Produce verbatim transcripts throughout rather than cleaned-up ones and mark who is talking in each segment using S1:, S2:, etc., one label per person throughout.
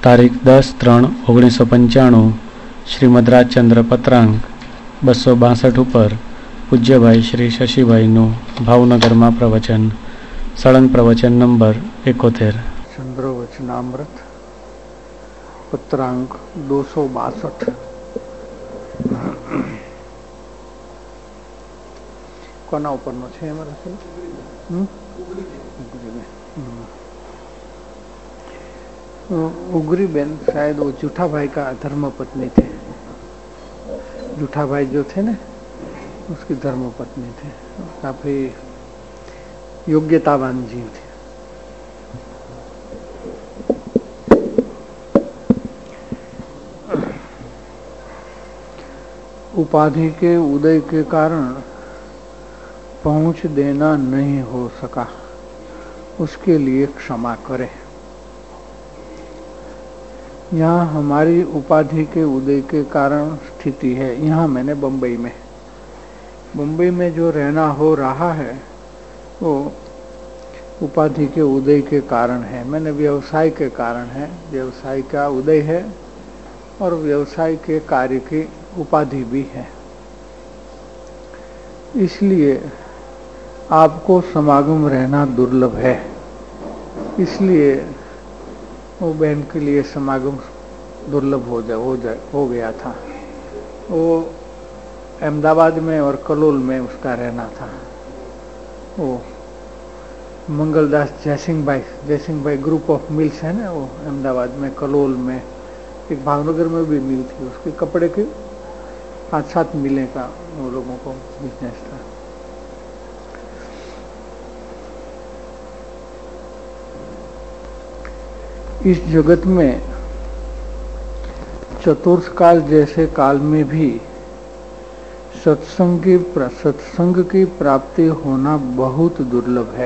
S1: તારીખ દસ ત્રણ ઓગણીસો પંચાણું શ્રીમદ રાજચંદ્ર પત્રાંક બસો બાસઠ ઉપર પૂજ્યભાઈ શ્રી શશીભાઈનું ભાવનગરમાં પ્રવચન. સળંગ પ્રવચન નંબર એકોતેર.
S2: चंद्र वचनामृत पत्रांक दो सौ बासठ. कोना ऊपर नो छे हमारा से उगरी बेन शायद वो जूठा भाई का धर्म पत्नी थे. जूठा भाई जो थे ना उसकी धर्म पत्नी थे. काफी योग्यतावान जीव थे. उपाधि के उदय के कारण पहुंच देना नहीं हो सका, उसके लिए क्षमा करे. यहाँ हमारी उपाधि के उदय के कारण स्थिति है. यहाँ मैंने बंबई में बंबई में जो रहना हो रहा है वो उपाधि के उदय के कारण है. मैंने व्यवसाय के कारण है. व्यवसाय का उदय है और व्यवसाय के कार्य की उपाधि भी है. इसलिए आपको समागम रहना दुर्लभ है. इसलिए वो बहन के लिए समागम दुर्लभ हो जाए हो जाए हो गया था. वो अहमदाबाद में और कलोल में उसका रहना था. वो मंगलदास जयसिंह भाई जयसिंह भाई ग्रुप ऑफ मिल्स है ना, वो अहमदाबाद में, कलोल में, एक भावनगर में भी मिल थी. उसके कपड़े के पाँच सात मिले का वो लोगों को बिजनेस था. इस जगत में चतुर्थ काल जैसे काल में भी सत्संग की सत्संग की प्राप्ति होना बहुत दुर्लभ है.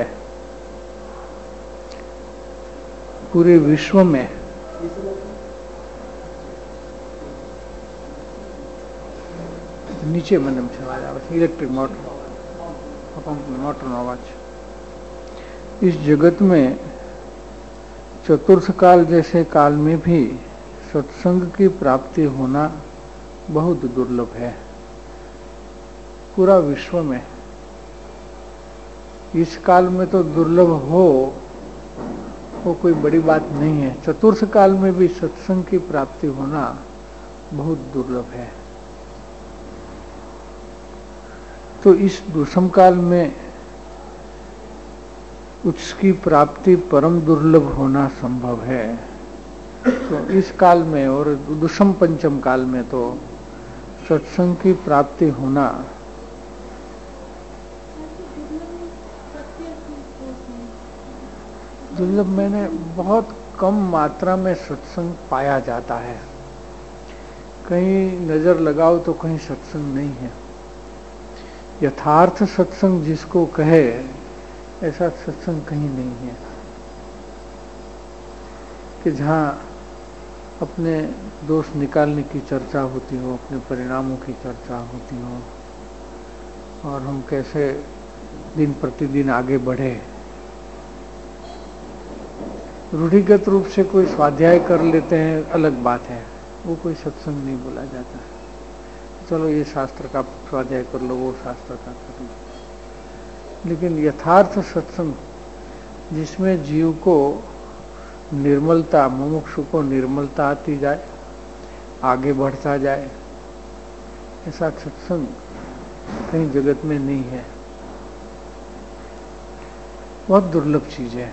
S2: पूरे विश्व में नीचे मन अवाज आवे इलेक्ट्रिक मोटर पंप में मोटर नो अवाज. इस जगत में चतुर्थ काल जैसे काल में भी सत्संग की प्राप्ति होना बहुत दुर्लभ है. पूरा विश्व में इस काल में तो दुर्लभ हो वो कोई बड़ी बात नहीं है. चतुर्थ काल में भी सत्संग की प्राप्ति होना बहुत दुर्लभ है. तो इस दुष्म काल में उसकी प्राप्ति परम दुर्लभ होना संभव है. तो इस काल में और दुष्म पंचम काल में तो सत्संग की प्राप्ति होना दुर्लभ. मैंने बहुत कम मात्रा में सत्संग पाया जाता है. कहीं नजर लगाओ तो कहीं सत्संग नहीं है. यथार्थ सत्संग जिसको कहे ऐसा सत्संग कहीं नहीं है कि जहां अपने दोष निकालने की चर्चा होती हो, अपने परिणामों की चर्चा होती हो और हम कैसे दिन प्रतिदिन आगे बढ़े. रूढ़िगत रूप से कोई स्वाध्याय कर लेते हैं अलग बात है, वो कोई सत्संग नहीं बोला जाता है. चलो ये शास्त्र का स्वाध्याय कर लो, वो शास्त्र का कर लो. लेकिन यथार्थ सत्संग जिसमें जीव को निर्मलता, मुमुक्षु को निर्मलता आती जाए, आगे बढ़ता जाए, ऐसा सत्संग कहीं जगत में नहीं है. बहुत दुर्लभ चीज है.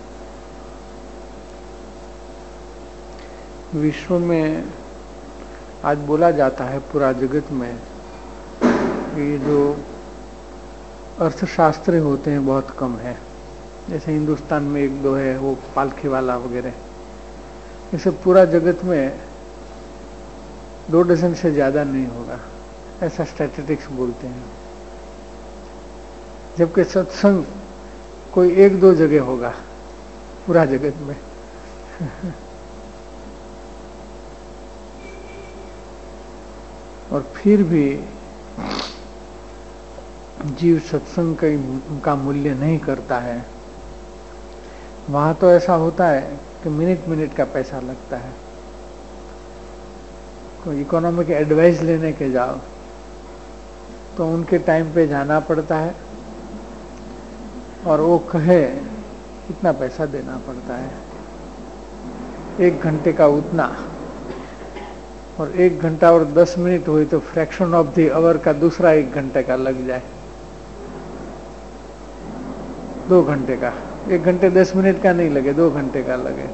S2: विश्व में आज बोला जाता है पूरा जगत में कि जो अर्थशास्त्री होते हैं बहुत कम है. जैसे हिंदुस्तान में एक दो है, वो पालखी वाला वगैरह. जैसे पूरा जगत में दो डजन से ज्यादा नहीं होगा, ऐसा स्टैटिस्टिक्स बोलते हैं. जबकि सत्संग कोई एक दो जगह होगा पूरा जगत में. और फिर भी जीव सत्संग का मूल्य नहीं करता है. वहां तो ऐसा होता है कि मिनट मिनट का पैसा लगता है। कोई इकोनॉमिक एडवाइस लेने के जाओ तो उनके टाइम पे जाना पड़ता है और वो कहे इतना पैसा देना पड़ता है, एक घंटे का उतना, और एक घंटा और दस मिनट हुई तो फ्रैक्शन ऑफ द आवर का दूसरा एक घंटे का लग जाए, दो घंटे का, एक घंटे दस मिनट का नहीं लगे, दो घंटे का लगे,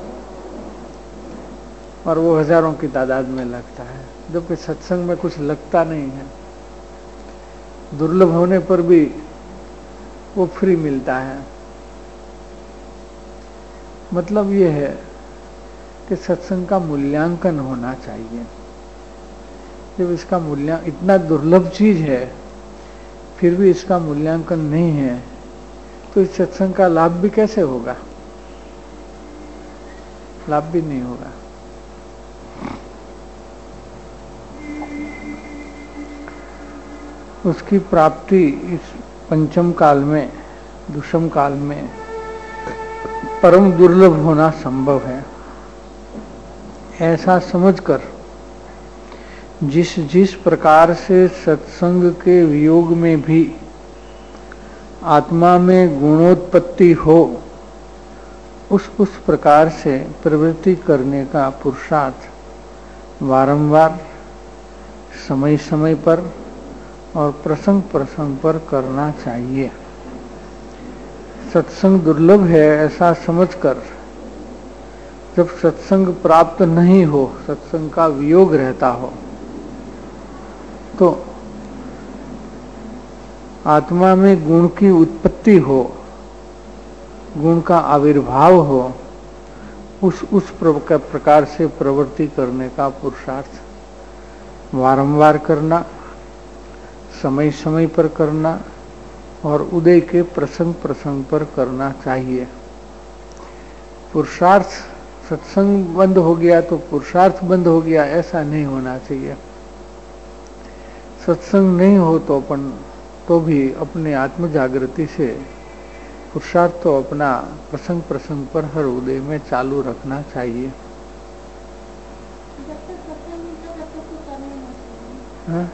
S2: और वो हजारों की तादाद में लगता है। जबकि सत्संग में कुछ लगता नहीं है, दुर्लभ होने पर भी वो फ्री मिलता है। मतलब ये है कि सत्संग का मूल्यांकन होना चाहिए। जब इसका मूल्यांकन, इतना दुर्लभ चीज है फिर भी इसका मूल्यांकन नहीं है तो इस सत्संग का लाभ भी कैसे होगा? लाभ भी नहीं होगा। उसकी प्राप्ति इस पंचम काल में, दुष्म काल में परम दुर्लभ होना संभव है। ऐसा समझकर जिस जिस प्रकार से सत्संग के वियोग में भी आत्मा में गुणोत्पत्ति हो, उस उस प्रकार से प्रवृत्ति करने का पुरुषार्थ वारंवार, समय समय पर और प्रसंग प्रसंग पर करना चाहिए। सत्संग दुर्लभ है ऐसा समझकर जब सत्संग प्राप्त नहीं हो, सत्संग का वियोग रहता हो, तो आत्मा में गुण की उत्पत्ति हो, गुण का आविर्भाव हो, उस उस प्रकार से प्रवृत्ति करने का पुरुषार्थ वारंवार करना, समय समय पर करना और उदय के प्रसंग प्रसंग पर करना चाहिए। पुरुषार्थ, सत्संग बंद हो गया तो पुरुषार्थ बंद हो गया, ऐसा नहीं होना चाहिए। सत्संग नहीं हो तो अपन तो भी अपने आत्म जागृति से पुरुषार्थ तो अपना प्रसंग प्रसंग पर हर उदय में चालू रखना चाहिए। हाँ?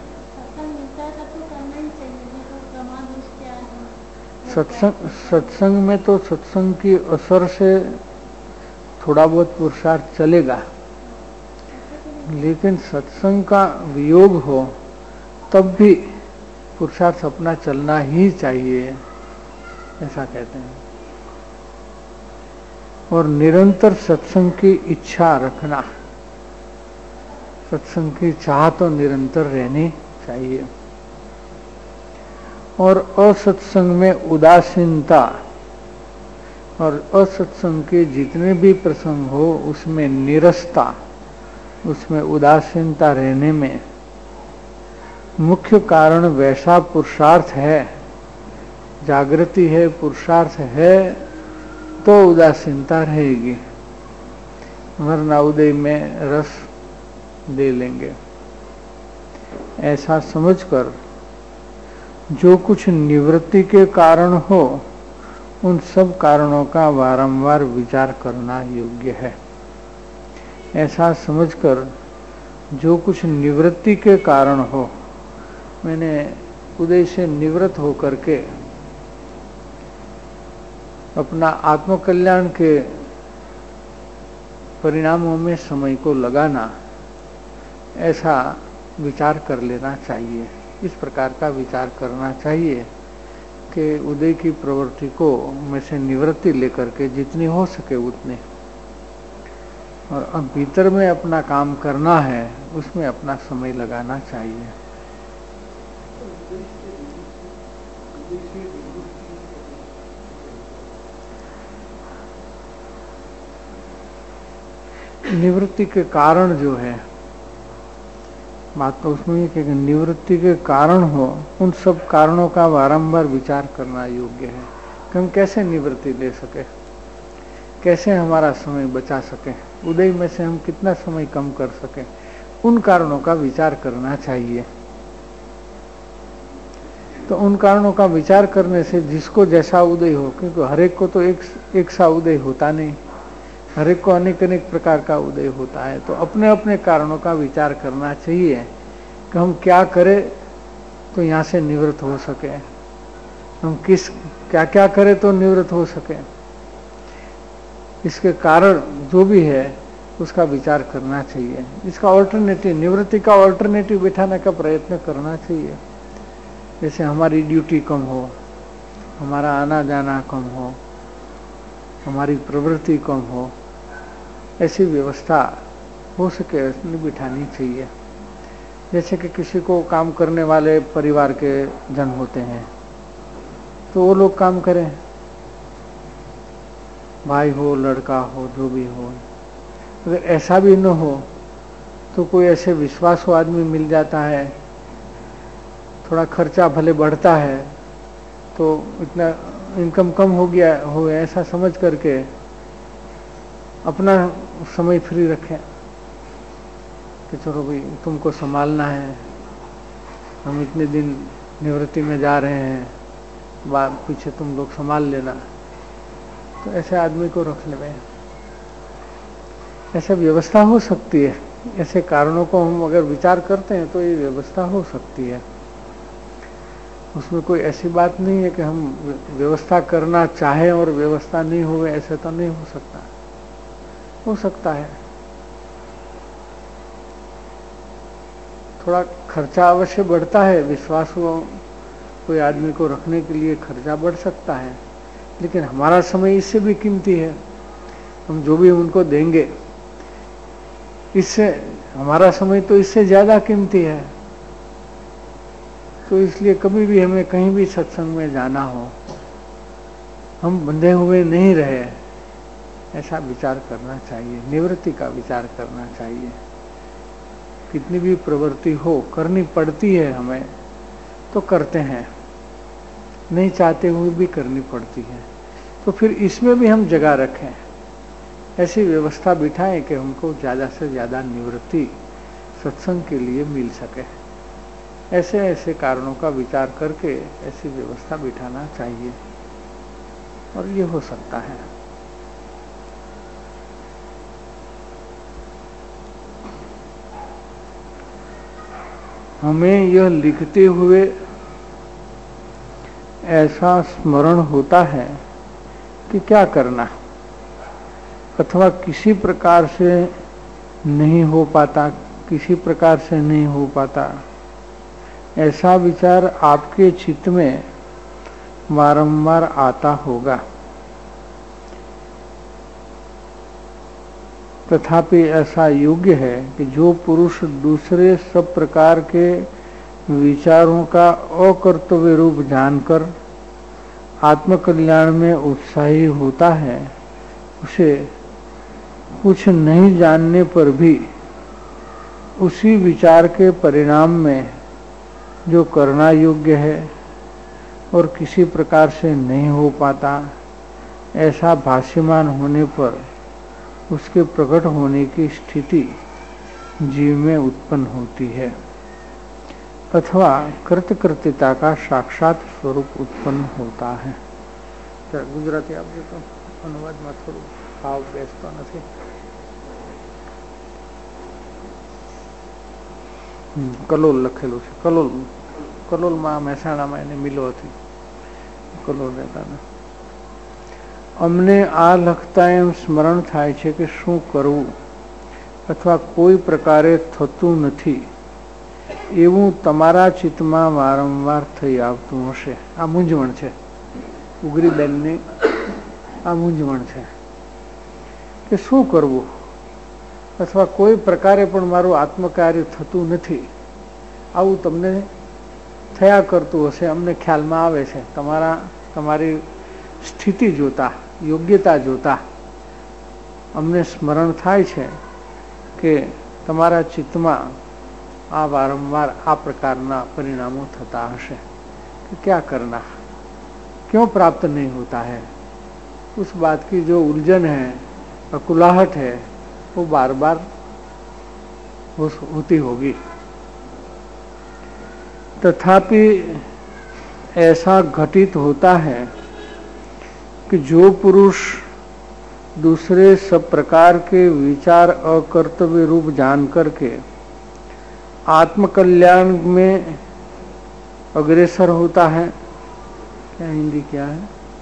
S2: सत्संग सत्संग में तो सत्संग की असर से थोड़ा बहुत पुरुषार्थ चलेगा, लेकिन सत्संग का वियोग हो तब भी पुरुषार्थ अपना चलना ही चाहिए, ऐसा कहते हैं। और निरंतर सत्संग की इच्छा रखना, सत्संग की चाह तो निरंतर रहनी चाहिए। और असत्संग में उदासीनता, और असत्संग के जितने भी प्रसंग हो उसमें निरस्ता, उसमें उदासीनता रहने में मुख्य कारण वैसा पुरुषार्थ है, जागृति है, पुरुषार्थ है तो उदासीनता रहेगी, वरना उदय में रस दे लेंगे। ऐसा समझकर जो कुछ निवृत्ति के कारण हो उन सब कारणों का बारंबार विचार करना योग्य है। ऐसा समझकर जो कुछ निवृत्ति के कारण हो, मैंने उदय से निवृत्त होकर के अपना आत्मकल्याण के परिणामों में समय को लगाना, ऐसा विचार कर लेना चाहिए। इस प्रकार का विचार करना चाहिए कि उदय की प्रवृत्ति को में से निवृत्ति लेकर के जितनी हो सके उतने, और अब भीतर में अपना काम करना है, उसमें अपना समय लगाना चाहिए। निवृत्ति के कारण जो है, बात तो उसमें कि निवृत्ति के कारण हो, उन सब कारणों का बारंबार विचार करना योग्य है कि हम कैसे निवृत्ति ले सके, कैसे हमारा समय बचा सके, उदय में से हम कितना समय कम कर सके, उन कारणों का विचार करना चाहिए। तो उन कारणों का विचार करने से जिसको जैसा उदय हो, क्योंकि हर एक को तो एक एक सा उदय होता नहीं, हर एक को अनेक अनेक प्रकार का उदय होता है। तो अपने अपने कारणों का विचार करना चाहिए कि हम क्या करें तो यहाँ से निवृत्त हो सके, हम किस क्या क्या करें तो निवृत्त हो सके। इसके कारण जो भी है उसका विचार करना चाहिए। इसका ऑल्टरनेटिव, निवृत्ति का ऑल्टरनेटिव बिठाने का प्रयत्न करना चाहिए। जैसे हमारी ड्यूटी कम हो, हमारा आना जाना कम हो, हमारी प्रवृत्ति कम हो, ऐसी व्यवस्था हो सके उसमें बिठानी चाहिए। जैसे कि किसी को काम करने वाले परिवार के जन होते हैं तो वो लोग काम करें, भाई हो, लड़का हो, जो भी हो। अगर ऐसा भी न हो तो कोई ऐसे विश्वासु आदमी मिल जाता है, थोड़ा खर्चा भले बढ़ता है तो इतना इनकम कम हो गया हो ऐसा समझ करके अपना समय फ्री रखें कि चलो भाई तुमको संभालना है, हम इतने दिन निवृत्ति में जा रहे हैं, बाद पीछे तुम लोग संभाल लेना। तो ऐसे आदमी को रख लेवे, ऐसे व्यवस्था हो सकती है। ऐसे कारणों को हम अगर विचार करते हैं तो ये व्यवस्था हो सकती है। उसमें कोई ऐसी बात नहीं है कि हम व्यवस्था करना चाहें और व्यवस्था नहीं हुए, ऐसे तो नहीं हो सकता। हो सकता है, थोड़ा खर्चा अवश्य बढ़ता है, विश्वास हो कोई आदमी को रखने के लिए खर्चा बढ़ सकता है, लेकिन हमारा समय इससे भी कीमती है। हम जो भी उनको देंगे इससे, हमारा समय तो इससे ज्यादा कीमती है। तो इसलिए कभी भी हमें कहीं भी सत्संग में जाना हो, हम बंधे हुए नहीं रहे, ऐसा विचार करना चाहिए। निवृत्ति का विचार करना चाहिए। कितनी भी प्रवृत्ति हो, करनी पड़ती है हमें, तो करते हैं, नहीं चाहते हुए भी करनी पड़ती है। तो फिर इसमें भी हम जगह रखें, ऐसी व्यवस्था बिठाएं कि हमको ज़्यादा से ज़्यादा निवृत्ति सत्संग के लिए मिल सके। ऐसे ऐसे कारणों का विचार करके ऐसी व्यवस्था बिठाना चाहिए, और ये हो सकता है। हमें यह लिखते हुए ऐसा स्मरण होता है कि क्या करना, अथवा किसी प्रकार से नहीं हो पाता, किसी प्रकार से नहीं हो पाता, ऐसा विचार आपके चित्त में बारंबार आता होगा। तथापि ऐसा योग्य है कि जो पुरुष दूसरे सब प्रकार के विचारों का अकर्तव्य रूप जानकर आत्मकल्याण में उत्साही होता है, उसे कुछ नहीं जानने पर भी उसी विचार के परिणाम में जो करना योग्य है और किसी प्रकार से नहीं हो पाता, ऐसा भाष्यमान होने पर उसके प्रकट होने की स्थिति जीव में उत्पन्न होती है, अथवा कृतकृत्यता का साक्षात स्वरूप उत्पन्न होता है। गुजराती आप तो अनुवाद में थोड़ा भाव बेसता नहीं। कलोल લખેલું છે, કલોલ કલોલમાં મહેસાણામાં એને મિલો હતી, કલોલ રહેતા ને। અમને આ લખતા એમ સ્મરણ થાય છે કે શું કરવું અથવા કોઈ પ્રકારે થતું નથી એવું તમારા ચિત્તમાં વારંવાર થઈ આવતું હશે। આ મૂંઝવણ છે, ઉગરીબેનની આ મૂંઝવણ છે કે શું કરવું, अथवा कोई प्रकारे पण मारू आत्मकार्य थतुं नथी, आवुं तमने थया करतुं हशे। अमने ख्यालमां आवे छे, तमारा तमारी स्थिति जोता, योग्यता जोता अमने स्मरण थाय छे के तमारा चित्तमां आ वारंवार आ प्रकारना परिणामों थता हशे। कि क्या करना, क्यों प्राप्त नहीं होता है, उस बात की जो उलझन है, अकुलाहट है, वो बार बार होती होगी। तथापि ऐसा घटित होता है कि जो पुरुष दूसरे सब प्रकार के विचार अकर्तव्य रूप जान करके आत्मकल्याण में अग्रसर होता है, क्या हिंदी क्या है,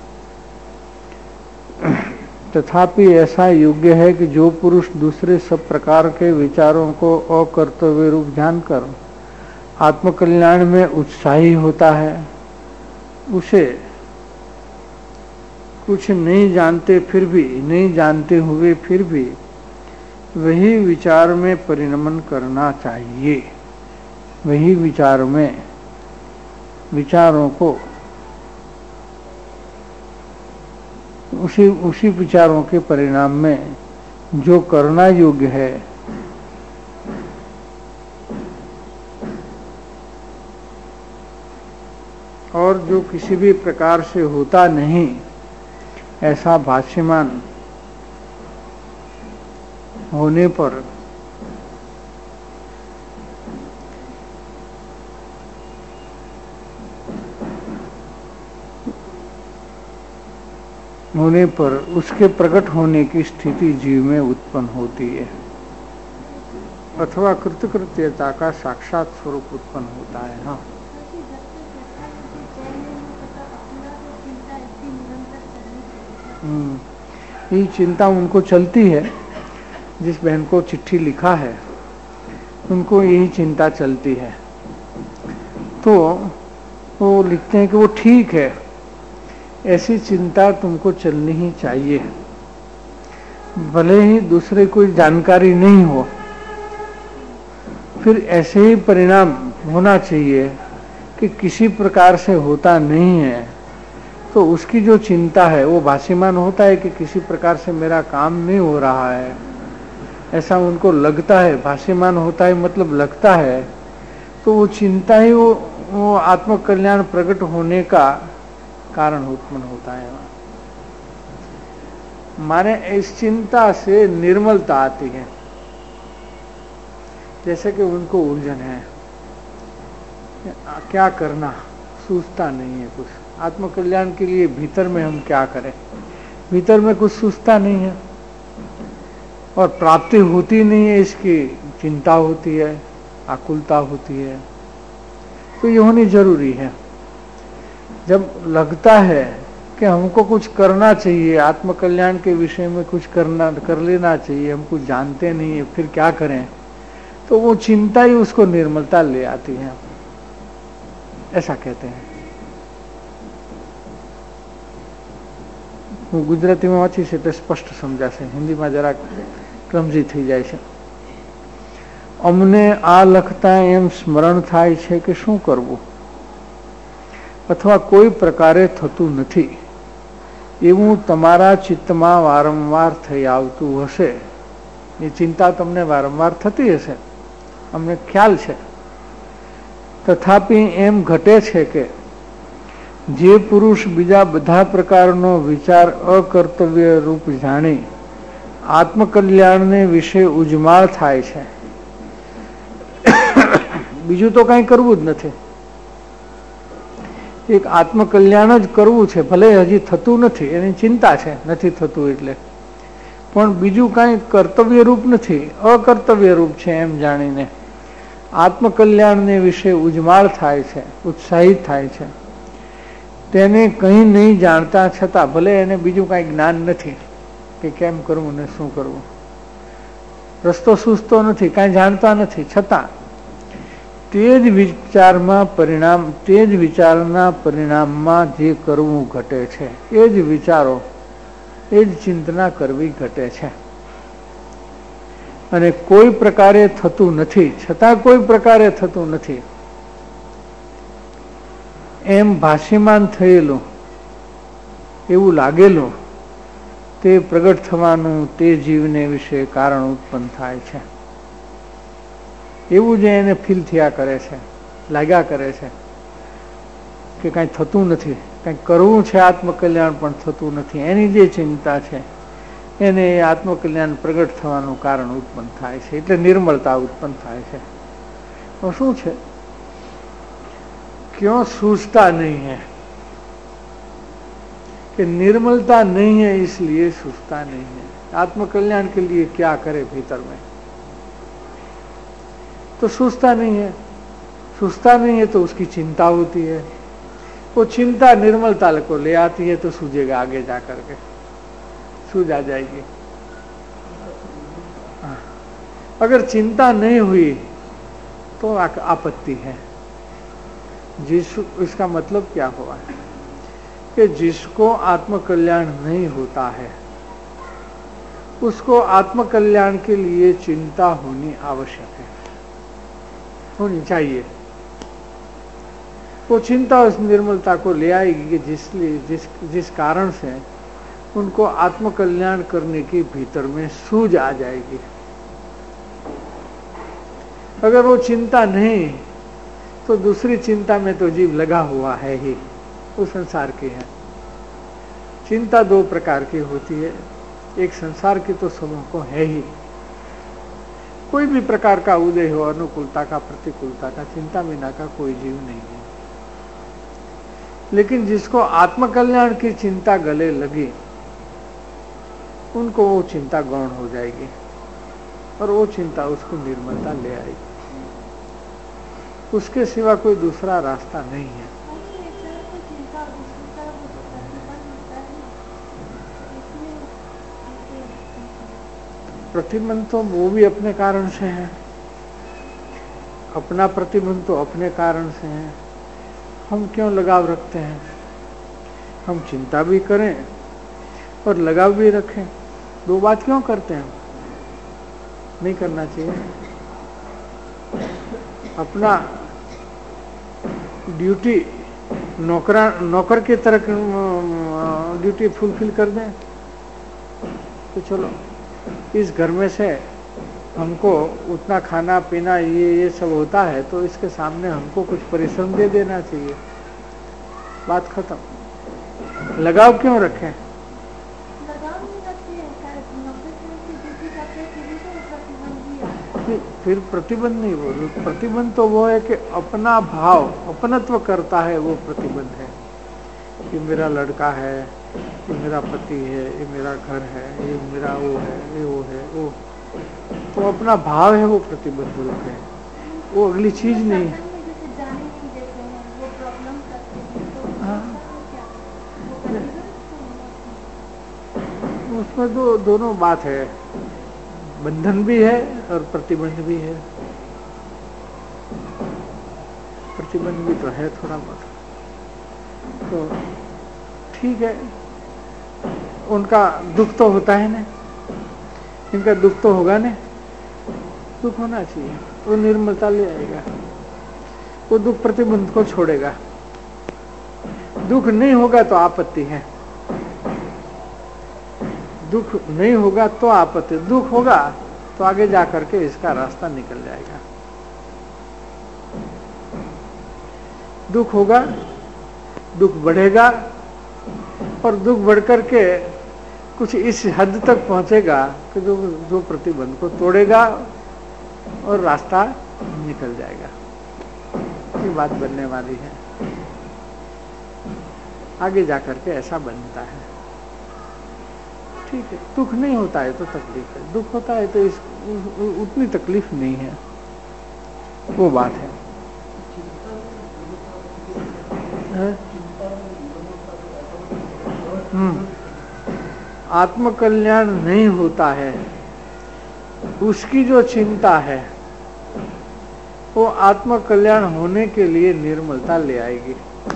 S2: तथापि ऐसा योग्य है कि जो पुरुष दूसरे सब प्रकार के विचारों को अकर्तव्य रूप जानकर आत्मकल्याण में उत्साही होता है, उसे कुछ नहीं जानते फिर भी नहीं जानते हुए फिर भी वही विचार में परिणमन करना चाहिए। वही विचार में विचारों को उसी उसी विचारों के परिणाम में जो करना योग्य है और जो किसी भी प्रकार से होता नहीं, ऐसा भाष्यमान होने पर होने पर उसके प्रकट होने की स्थिति जीव में उत्पन्न होती है अथवा कृतकृत्यता का साक्षात स्वरूप उत्पन्न होता है। हाँ, ये चिंता उनको चलती है, जिस बहन को चिट्ठी लिखा है उनको यही चिंता चलती है, तो वो लिखते हैं कि वो ठीक है, ऐसी चिंता तुमको चलनी ही चाहिए, भले ही दूसरे कोई जानकारी नहीं हो, फिर ऐसे ही परिणाम होना चाहिए कि किसी प्रकार से होता नहीं है, तो उसकी जो चिंता है वो भाष्यमान होता है कि किसी प्रकार से मेरा काम नहीं हो रहा है, ऐसा उनको लगता है, भाष्यमान होता है मतलब लगता है, तो वो चिंता ही वो, वो आत्मकल्याण प्रकट होने का कारण उत्पन्न होता है। माने इस चिंता से निर्मलता आती है, जैसे कि उनको उलझन है, क्या करना सूझता नहीं है कुछ, आत्मकल्याण के लिए भीतर में हम क्या करें, भीतर में कुछ सूझता नहीं है और प्राप्ति होती नहीं है, इसकी चिंता होती है, आकुलता होती है, तो ये होनी जरूरी है। जब लगता है कि हमको कुछ करना चाहिए, आत्मकल्याण के विषय में कुछ करना कर लेना चाहिए, हम कुछ जानते नहीं है, फिर क्या करें, तो वो चिंता ही उसको निर्मलता ले आती है, ऐसा कहते हैं। હું ગુજરાતીમાં વાંચી છે એટલે સ્પષ્ટ સમજાશે, હિન્દીમાં જરા ક્લમઝી થઈ જાય છે। અમને આ લખતા એમ સ્મરણ થાય છે કે શું કરવું અથવા કોઈ પ્રકારે થતું નથી એવું તમારા ચિત્તમાં વારંવાર થઈ આવતું હશે। એ ચિંતા તમને વારંવાર થતી હશે, અમને ખ્યાલ છે। તથાપિ એમ ઘટે છે કે જે પુરુષ બીજા બધા પ્રકારનો વિચાર અકર્તવ્ય રૂપ જાણી આત્મકલ્યાણને વિશે ઉજમાળ થાય છે, બીજું તો કંઈ કરવું જ નથી, એક આત્મકલ્યાણ જ કરવું છે, ભલે હજી થતું નથી, એની ચિંતા છે નથી થતું એટલે, પણ બીજું કાંઈ કર્તવ્ય રૂપ નથી, અકર્તવ્ય રૂપ છે એમ જાણીને આત્મકલ્યાણને વિશે ઉજમાળ થાય છે, ઉત્સાહિત થાય છે। તેને કંઈ નહીં જાણતા છતાં, ભલે એને બીજું કાંઈ જ્ઞાન નથી કે કેમ કરવું ને શું કરવું, રસ્તો સૂઝતો નથી, કાંઈ જાણતા નથી, છતાં તે જ વિચારમાં પરિણામ તે જ વિચારના પરિણામમાં જે કરવું ઘટે છે, એ જ વિચારો એ જ ચિંતના કરવી ઘટે છે અને કોઈ પ્રકારે થતું નથી, છતાં કોઈ પ્રકારે થતું નથી એમ ભાષ્યમાન થયેલું એવું લાગેલું તે પ્રગટ થવાનું તે જીવને વિશે કારણ ઉત્પન્ન થાય છે। એવું જે એને ફીલ થયા કરે છે, લાગ્યા કરે છે કે કાંઈ થતું નથી, કાંઈક કરવું છે આત્મકલ્યાણ પણ થતું નથી, એની જે ચિંતા છે એને આત્મકલ્યાણ પ્રગટ થવાનું કારણ ઉત્પન્ન થાય છે, એટલે નિર્મળતા ઉત્પન્ન થાય છે। તો શું છે क्यों सूझता नहीं है, कि निर्मलता नहीं है इसलिए सूझता नहीं है। आत्मकल्याण के लिए क्या करे भीतर में, तो सूझता नहीं है। सूझता नहीं है तो उसकी चिंता होती है, वो चिंता निर्मलता को ले आती है, तो सूझेगा आगे जाकर के, सूझ आ जाएगी। अगर चिंता नहीं हुई तो आपत्ति है। जिस इसका मतलब क्या हुआ कि जिसको आत्मकल्याण नहीं होता है उसको आत्मकल्याण के लिए चिंता होनी आवश्यक है, होनी चाहिए। वो चिंता उस निर्मलता को ले आएगी कि जिसलिए जिस जिस कारण से उनको आत्मकल्याण करने की भीतर में सूझ आ जाएगी। अगर वो चिंता नहीं तो दूसरी चिंता में तो जीव लगा हुआ है ही, वो संसार की है। चिंता दो प्रकार की होती है, एक संसार की तो सबों को है ही। कोई भी प्रकार का उदय हो, अनुकूलता का प्रतिकूलता का, चिंता बिना का कोई जीव नहीं है। लेकिन जिसको आत्मकल्याण की चिंता गले लगी उनको वो चिंता गौण हो जाएगी और वो चिंता उसको निर्मलता ले आएगी। उसके सिवा कोई दूसरा रास्ता नहीं है। प्रतिबंध तो वो भी अपने कारण से है, अपना प्रतिबंध तो अपने कारण से है। हम क्यों लगाव रखते हैं? हम चिंता भी करें और लगाव भी रखें, दो बात क्यों करते हैं? नहीं करना चाहिए। अपना ड्यूटी नौकरा नौकर की तरह ड्यूटी फुलफिल कर दें तो चलो इस घर में से हमको उतना खाना पीना ये ये सब होता है तो इसके सामने हमको कुछ परिश्रम दे देना चाहिए, बात खत्म। लगाव क्यों रखें?
S3: लगाव नहीं रखते
S2: हैं, फिर प्रतिबंध नहीं बोलो। प्रतिबंध तो वो है कि अपना भाव अपनत्व करता है, वो प्रतिबंध है कि मेरा लड़का है, ये मेरा पति है, ये मेरा घर है, ये मेरा वो है, ये वो है, वो तो अपना भाव है, वो प्रतिबंध बोलते हैं। वो अगली चीज नहीं है। हाँ, उसमें दो दोनों बात है, बंधन भी है और प्रतिबंध भी है। प्रतिबंध भी तो है थोड़ा बहुत, तो ठीक है। उनका दुख तो होता है ना, इनका दुख तो होगा ना, दुख होना चाहिए, वो निर्मलता ले आएगा, वो दुख प्रतिबंध को छोड़ेगा। दुख नहीं होगा तो आपत्ति है, दुख नहीं होगा तो आपत्ति, दुख होगा तो आगे जाकर के इसका रास्ता निकल जाएगा। दुख होगा, दुख बढ़ेगा और दुख बढ़कर के कुछ इस हद तक पहुंचेगा कि जो जो प्रतिबंध को तोड़ेगा और रास्ता निकल जाएगा। ये बात बनने वाली है, आगे जाकर के ऐसा बनता है। ठीक है, दुख नहीं होता है तो तकलीफ है, दुख होता है तो इस उतनी तकलीफ नहीं है, वो बात है, है? हम्म आत्मकल्याण नहीं होता है, उसकी जो चिंता है वो आत्मकल्याण होने के लिए निर्मलता ले आएगी।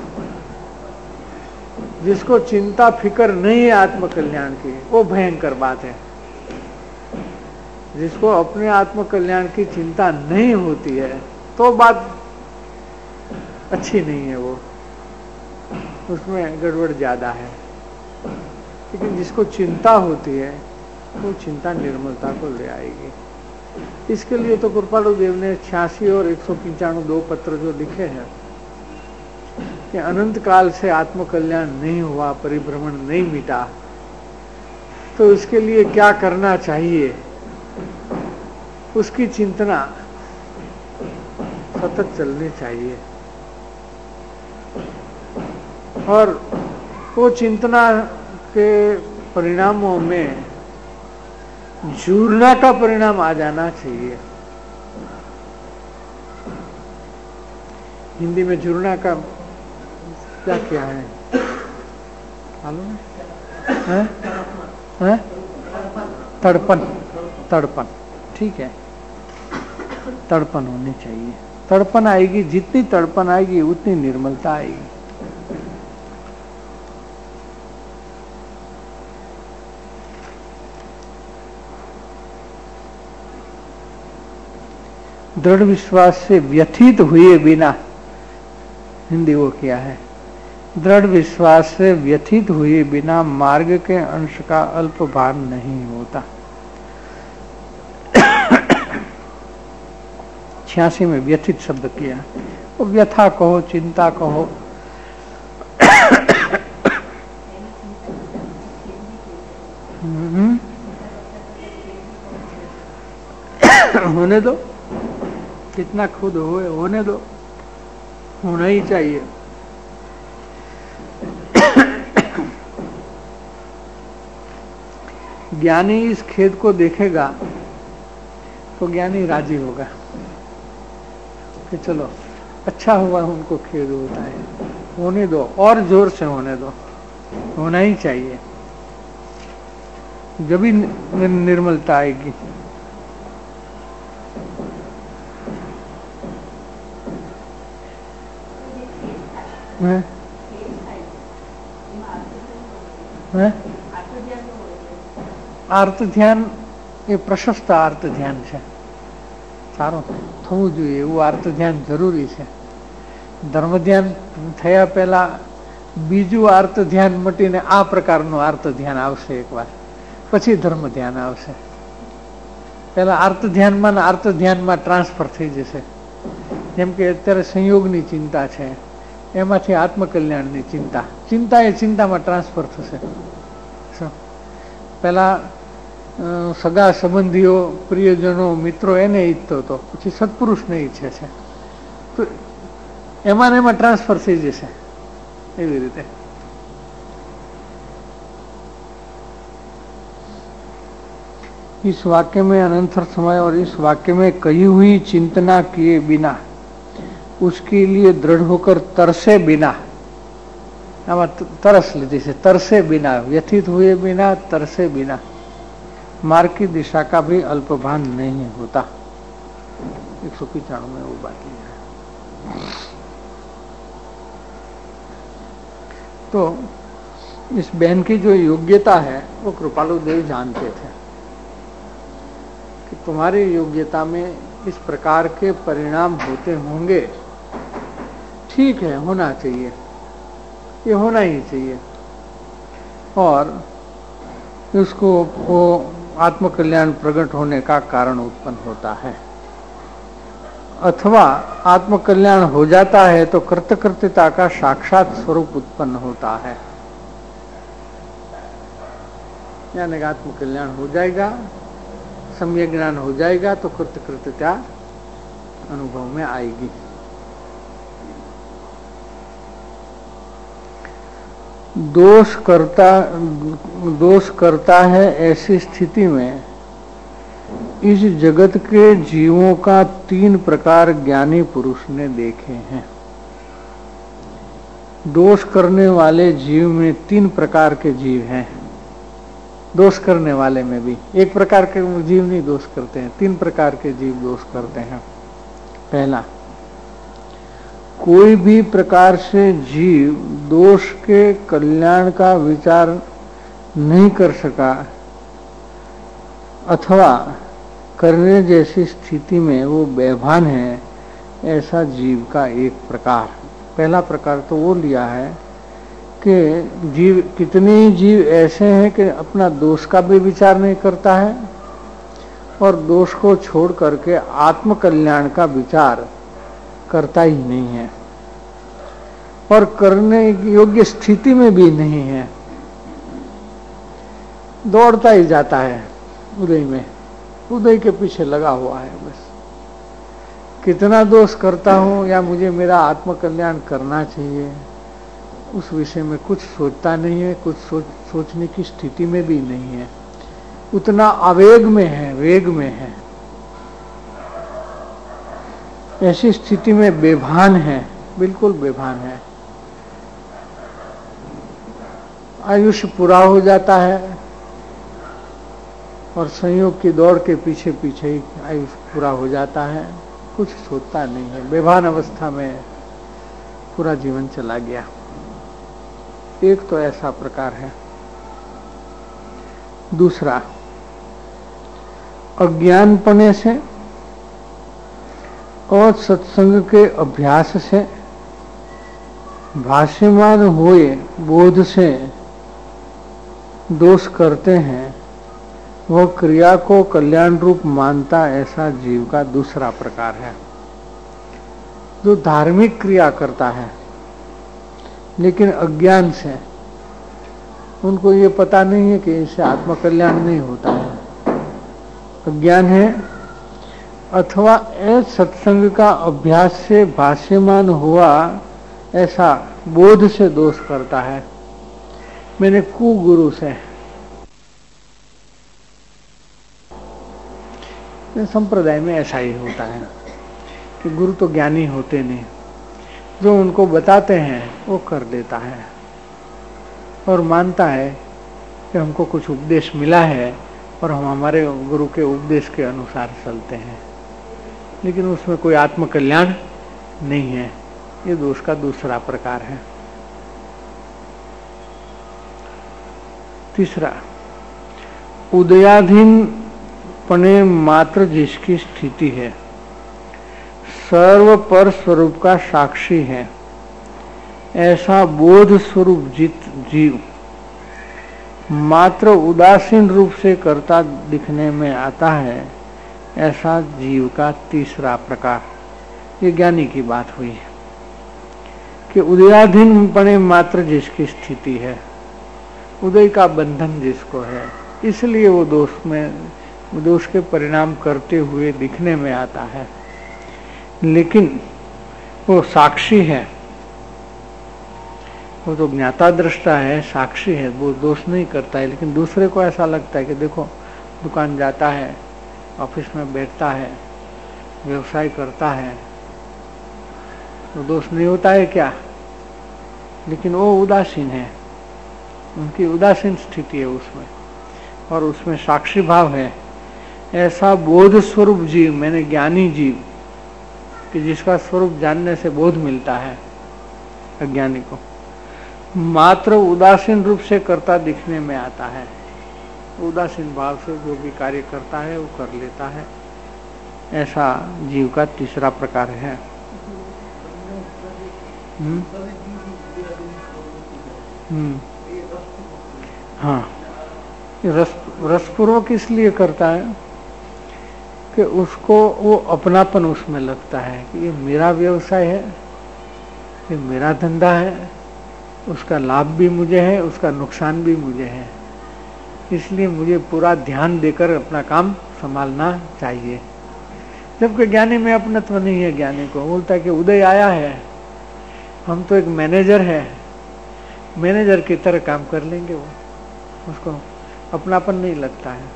S2: जिसको चिंता फिकर नहीं है आत्मकल्याण की, वो भयंकर बात है। जिसको अपने आत्मकल्याण की चिंता नहीं होती है तो बात अच्छी नहीं है, वो उसमें गड़बड़ ज्यादा है। लेकिन जिसको चिंता होती है वो चिंता निर्मलता को ले आएगी। इसके लिए तो कृपालु देव ने छियासी और एक सौ पंचानवे दो पत्र जो लिखे हैं कि अनंत काल से आत्मकल्याण नहीं हुआ, परिभ्रमण नहीं मिटा, तो इसके लिए क्या करना चाहिए, उसकी चिंतना सतत चलनी चाहिए। और वो चिंतना के परिणामों में जुड़ना का परिणाम आ जाना चाहिए। हिंदी में जुड़ना का क्या क्या है मालूम है? हैं? तड़पन, तड़पन, ठीक है, तड़पन होनी चाहिए। तड़पन आएगी, जितनी तड़पन आएगी उतनी निर्मलता आएगी। दृढ़ विश्वास से व्यथित हुए बिना, हिंदी वो क्या है, दृढ़ विश्वास से व्यथित हुए बिना मार्ग के अंश का अल्प भार नहीं होता। छियासी में व्यथित शब्द किया, वो व्यथा कहो, चिंता कहो, होने दो, कितना खुद होए होने दो, होना ही चाहिए। ज्ञानी इस खेद को देखेगा तो ज्ञानी राजी होगा कि चलो अच्छा हुआ, उनको खेद होता है, होने दो, और जोर से होने दो, होना ही चाहिए, जब भी निर्मलता आएगी। है? है? આર્ત ધ્યાન એ પ્રશસ્ત આર્ત ધ્યાન છે, સારું થવું જોઈએ એવું આર્ત ધ્યાન જરૂરી છે। ધર્મ ધ્યાન થયા પહેલા બીજું આર્ત ધ્યાન મટીને આ પ્રકારનું આર્ત ધ્યાન આવશે એકવાર, પછી ધર્મ ધ્યાન આવશે। પહેલા આર્ત ધ્યાનમાં ને આર્ત ધ્યાનમાં ટ્રાન્સફર થઈ જશે। જેમ કે અત્યારે સંયોગની ચિંતા છે, એમાંથી આત્મકલ્યાણની ચિંતા, ચિંતા એ ચિંતામાં ટ્રાન્સફર થશે। પહેલા સગા સંબંધીઓ, પ્રિયજનો, મિત્રો એને ઈચ્છતો હતો, પછી સત્પુરુષને ઈચ્છે છે, તો એમાં ને એમાં ટ્રાન્સફર થઈ જશે। એવી રીતે इस वाक्य में अनंतर समय और इस वाक्य में कही हुई चिंतना किए बिना, उसके लिए दृढ़ होकर तरसे बिना, आमा तरस लीधी से, तरसे बिना, व्यथित हुए बिना, तरसे बिना मार्ग की दिशा का भी अल्पभान नहीं होता। एक सौ पिचाणु में वो बात है। तो इस बहन की जो योग्यता है वो कृपालु देव जानते थे कि तुम्हारी योग्यता में इस प्रकार के परिणाम होते होंगे, ठीक है, होना चाहिए, ये होना ही चाहिए, और उसको वो आत्मकल्याण प्रकट होने का कारण उत्पन्न होता है। अथवा आत्मकल्याण हो जाता है तो कृतकृत्यता का साक्षात स्वरूप उत्पन्न होता है, यानी आत्मकल्याण हो जाएगा, सम्यक ज्ञान हो जाएगा तो कृतकृत्यता अनुभव में आएगी। दोष करता दोष करता है ऐसी स्थिति में इस जगत के जीवों का तीन प्रकार ज्ञानी पुरुष ने देखे हैं। दोष करने वाले जीव में तीन प्रकार के जीव हैं। दोष करने वाले में भी एक प्रकार के जीव नहीं दोष करते हैं, तीन प्रकार के जीव दोष करते हैं। पहला, कोई भी प्रकार से जीव दोष के कल्याण का विचार नहीं कर सका अथवा करने जैसी स्थिति में वो बेभान है, ऐसा जीव का एक प्रकार। पहला प्रकार तो वो लिया है कि जीव, कितने जीव ऐसे हैं कि अपना दोष का भी विचार नहीं करता है और दोष को छोड़ करके आत्मकल्याण का विचार करता ही नहीं है और करने योग्य स्थिति में भी नहीं है, दौड़ता ही जाता है उदय में, उदय के पीछे लगा हुआ है। बस कितना दोष करता हूं या मुझे मेरा आत्मकल्याण करना चाहिए, उस विषय में कुछ सोचता नहीं है, कुछ सोच सोचने की स्थिति में भी नहीं है, उतना आवेग में है, वेग में है। ऐसी स्थिति में बेभान है, बिल्कुल बेभान है। आयुष्य पूरा हो जाता है और संयोग की दौड़ के पीछे पीछे ही आयुष्य पूरा हो जाता है, कुछ सोचता नहीं है, बेभान अवस्था में पूरा जीवन चला गया। एक तो ऐसा प्रकार है। दूसरा, अज्ञानपने से और सत्संग के अभ्यास से भाष्यमान हुए बोध से दोष करते हैं, वह क्रिया को कल्याण रूप मानता ऐसा जीव का दूसरा प्रकार है। जो धार्मिक क्रिया करता है लेकिन अज्ञान से, उनको ये पता नहीं है कि इससे आत्मकल्याण नहीं होता है, अज्ञान है, अथवा ऐसे सत्संग का अभ्यास से भाष्यमान हुआ ऐसा बोध से दोष करता है। मैंने कुगुरु से, संप्रदाय में ऐसा ही होता है कि गुरु तो ज्ञानी होते नहीं, जो उनको बताते हैं वो कर देता है और मानता है कि हमको कुछ उपदेश मिला है और हम हमारे गुरु के उपदेश के अनुसार चलते हैं, लेकिन उसमें कोई आत्मकल्याण नहीं है। ये दोष का दूसरा प्रकार है। तीसरा, उदयाधीन पने मात्र जिसकी स्थिति है, सर्व पर स्वरूप का साक्षी है, ऐसा बोध स्वरूप जित जीव मात्र उदासीन रूप से करता दिखने में आता है, ऐसा जीव का तीसरा प्रकार। ये ज्ञानी की बात हुई है कि उदयाधीन पने मात्र जिसकी स्थिति है, उदय का बंधन जिसको है, इसलिए वो दोष में दोष के परिणाम करते हुए दिखने में आता है, लेकिन वो साक्षी है, वो तो ज्ञाता दृष्टा है, साक्षी है, वो दोष नहीं करता है। लेकिन दूसरे को ऐसा लगता है कि देखो दुकान जाता है, ऑफिस में बैठता है, व्यवसाय करता है, तो दोष नहीं होता है क्या? लेकिन वो उदासीन है, उनकी उदासीन स्थिति है उसमें, और उसमें साक्षी भाव है। ऐसा बोध स्वरूप जीव, मैंने ज्ञानी जीव, कि जिसका स्वरूप जानने से बोध मिलता है अज्ञानी को, मात्र उदासीन रूप से करता दिखने में आता है। उदासीन भाव से जो भी कार्य करता है वो कर लेता है, ऐसा जीव का तीसरा प्रकार है। हम्म हम्म हाँ, रस रसपूर्वक इसलिए करता है कि उसको वो अपनापन उसमें लगता है कि ये मेरा व्यवसाय है, ये मेरा धंधा है, उसका लाभ भी मुझे है, उसका नुकसान भी मुझे है, इसलिए मुझे पूरा ध्यान देकर अपना काम संभालना चाहिए। जबकि ज्ञानी में अपनत्व नहीं है। ज्ञानी को बोलता है कि उदय आया है, हम तो एक मैनेजर है, मैनेजर की तरह काम कर लेंगे, वो उसको अपनापन नहीं लगता है।